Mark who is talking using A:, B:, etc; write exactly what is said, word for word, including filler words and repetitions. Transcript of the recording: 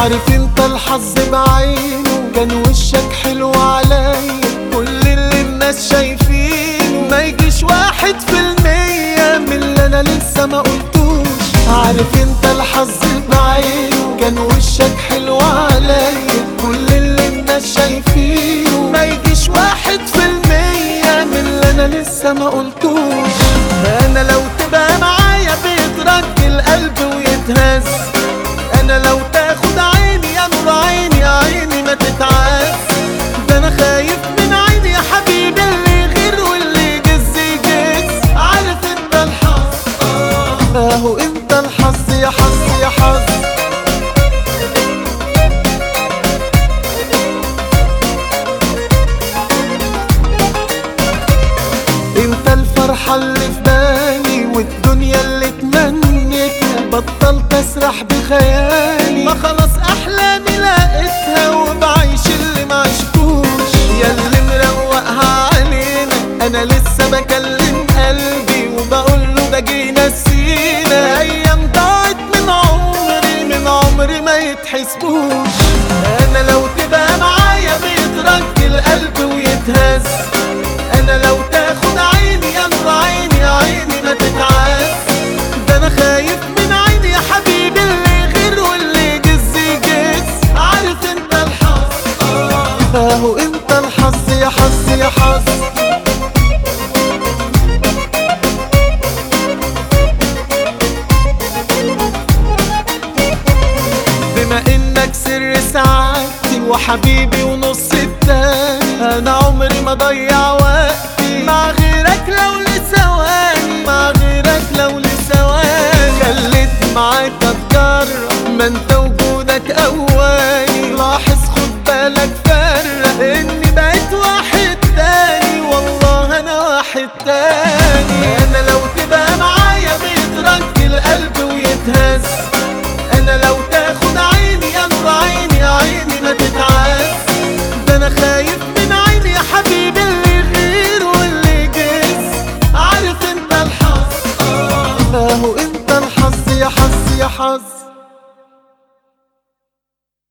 A: عارف انت الحظ بعينه كان وشك حلو عليا، كل اللي الناس شايفينه ما يجيش واحد في المية من اللي انا لسه ما قلتوش. عارف انت الحظ بعينه كان وشك حلو عليا، كل اللي الناس شايفينه ما يجيش واحد في المية من اللي انا لسه ما قلتوش. انا لو تبقى معايا بيترك القلب ويتهز، انا لو تاخد عيني يا نور عيني عيني ما تتعز. ده انا خايف من عيني يا حبيبي اللي يغير واللي يجز يجز. عارف انت الحظ اه اهو انت الحظ يا حظ يا حظ. انت الفرحة اللي في بالي والدنيا اللي تمنيتها، بطلت اسرح بخيالي ما خلاص احلامي لقيتها وبعيش اللي معشتوش. يا اللي مروقها علينا انا لسه بكلم قلبي وبقوله ده جينا نسينا ايام ضاعت من عمري من عمري ما يتحسبوش. انا لو تبقى معايا بيترك القلب ويتهز، انا لو تاخد عيني يا نور عيني عيني ما تتعز. ده انا خايف من عيني يا حبيبي اللي يغير واللي يجز يجز. عارف انت الحظ اه اهو انت الحظ يا حظ يا حظ. بما انك سر سعادتي وحبيبي ونص التاني، انا عمري ما ضيع وقتي مع غيرك لو لثواني مع غيرك لو لثواني. خليتني معاك اتجرأ ما انت وجودك قواني. لاحظ خد بالك فرق اني بقيت واحد تاني والله انا واحد تاني.